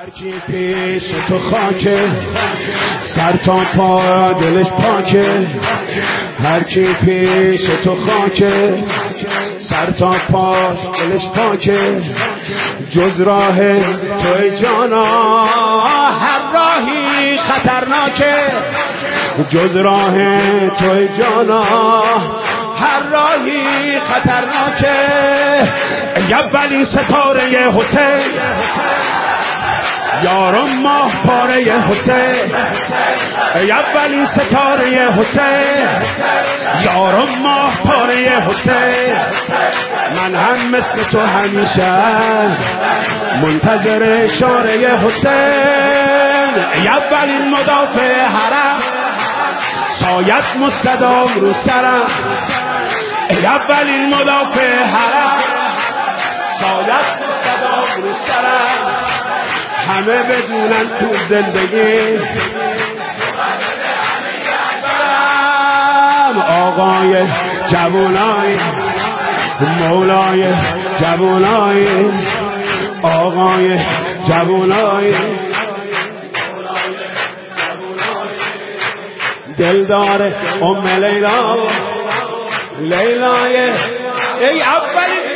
هر کی پیش تو خاکه، سر تا پا دلش پاکه. هر کی پیش تو خاکه، سر تا پا دلش پاکه. جز راه توی جانا هر راهی خطرناکه. جز راه توی جانا هر راهی خطرناکه. ای اولین ستاره حسین، یارم ماه پاره حسین. ای اولین ستاره حسین، یارم ماه پاره حسین. من هم مثل تو همیشه منتظر اشاره حسین. ای اولین مدافع حرم، سایت مستدام رو سرم. ای اولین مدافع حرم، سایت مستدام رو سرم. همه بدونن تو زندگی آقای جوانای مولای جوانای، آقای جوانای دلدار ام لیلا. لیلای ای اولین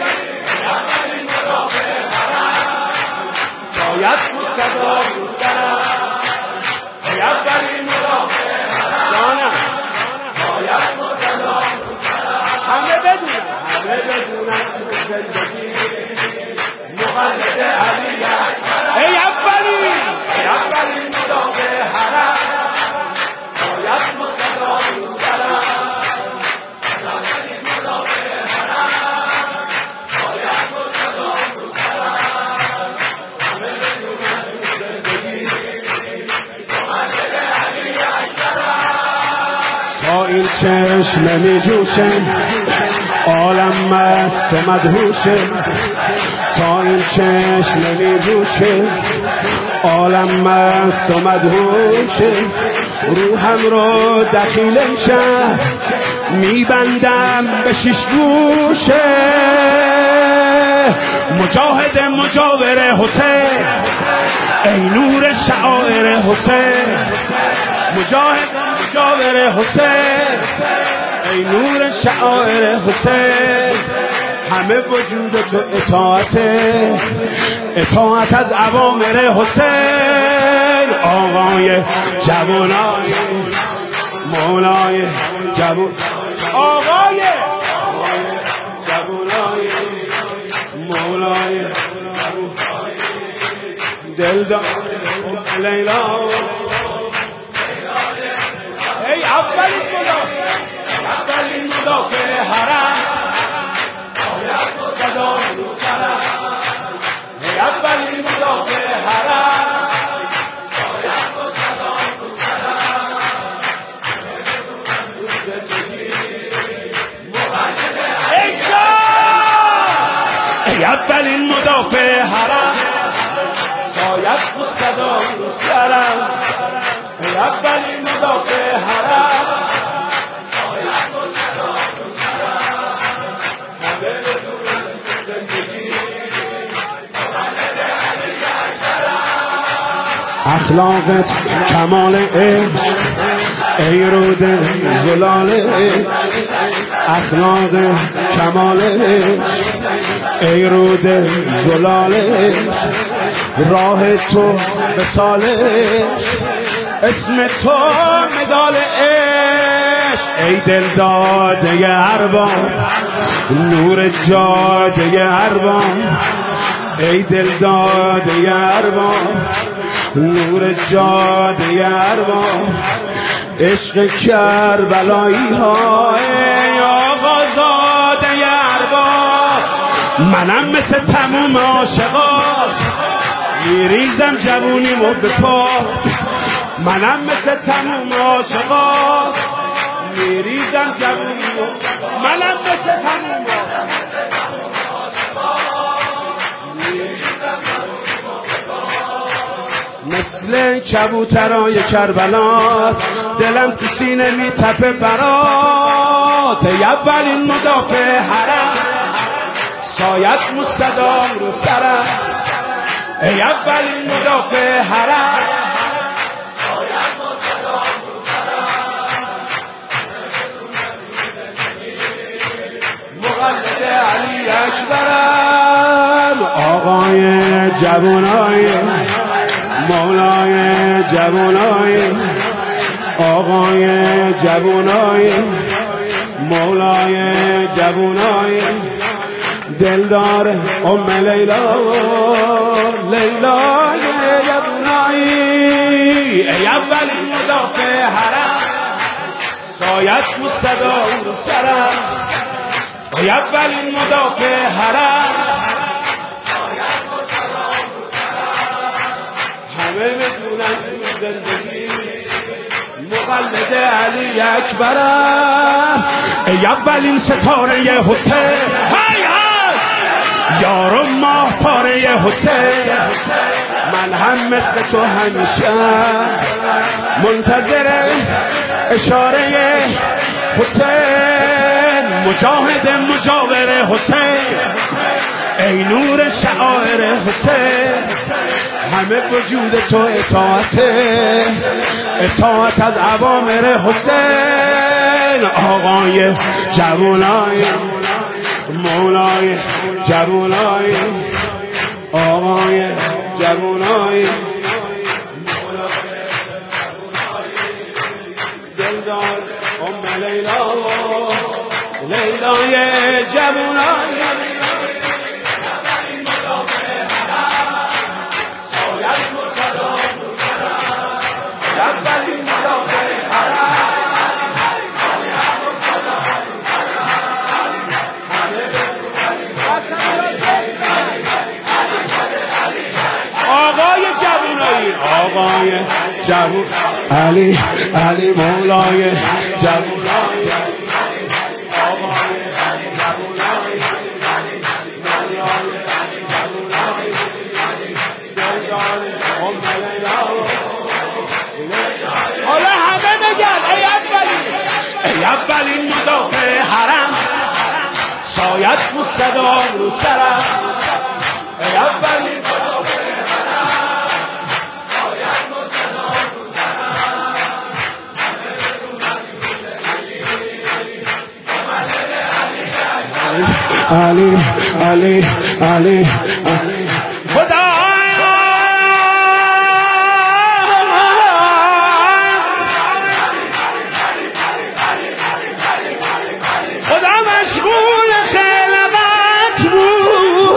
سایت مستدام رو سرم. ای اولین مدافع جانم، سایت مستدام رو سرم. همه بدونن تو زندگی مقلد علی اکبر. ای اولین مدافع حرم، سایت مستدام رو سرم. ای اولین مدافع حرم، سایت مستدام رو سرم. تا این چشم نمی جوشه، عالم مست و مدهوشه. تا این چشم نمی جوشه، عالم مست و مدهوشه. روحم رو دخیل شهر میبندم به شش گوشه. مجاهد مجاور حسین، ای نور شعائر حسین. مجاهد مجاور حسین، ای نور شعائر حسین. همه وجود تو اطاعت از اوامر حسین. آقای جوانای مولای جوان، آقای جوانای مولای دلدار لیلا. ای اولین مدافع حرم، سایت مستدام رو سرم. ای اولین مدافع حرم، سایت مستدام رو سرم. ای اولین مدافع حرم، سایت مستدام رو سرم. ای اولین مدافع حرم، سایت مستدام رو سرم. همه بدونن زندگی مقلد علی اکبرم. اخلاقت کمال عشق، ای رود زلال عشق. اخلاق کمال عشق، ای رود زلال عشق. راه تو وصال عشق، اسم تو مدال عشق. ای دل داده ارباب، نور جاده ارباب. ای دل داده ارباب، نور جاده ارباب. عشق کربلایی ها، ای آقا زاده ارباب. منم مثل تموم عاشقات میریزم جوونیمو به پا. منم مثل تموم عاشقات میریزم جوونیمو. منم مثل تموم مثل کبوترای کربلا، دلم تو سینه میتپه برات. ای اولین مدافع حرم، سایت مستدام رو سرم. ای اولین مدافع حرم مقلد علی اکبرم آقای جوانای مولای جوانای آقای جوانای مولای جوانای دلدار ام لیلا لیلای جوانای ای اولین مدافع حرم سایت رو صدا رو سرم ای اولین مدافع حرم همه میدونن تو زندگی مقلد علی اکبرم ای اولین ستاره حسین های های یارو ماه پاره حسین من هم مثل تو همیشه منتظر اشاره حسین مجاهد مجاور حسین ای نور شعائر حسین همه وجود تو اطاعت از اوامر حسین آقای جوانای مولای جوانای آقای جوانای دلدار ام لیلا لیلای جوانای آقای جوان علی علی مولای جوانای آقای جوانای دلدار ام لیلا حالا همه بگن ای اولین مدافع حرم سایت رو صدا رو سرم ای اولین علی علی علی خدا خدا مشغول خلوت بود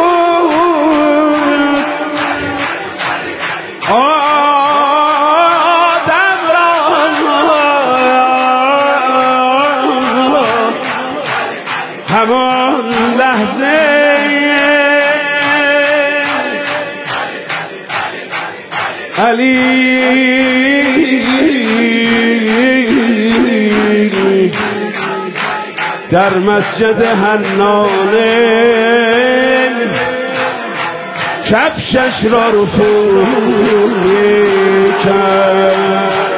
آدم را همان لحظه علی در مسجد حنانه کفشش را رفو کرد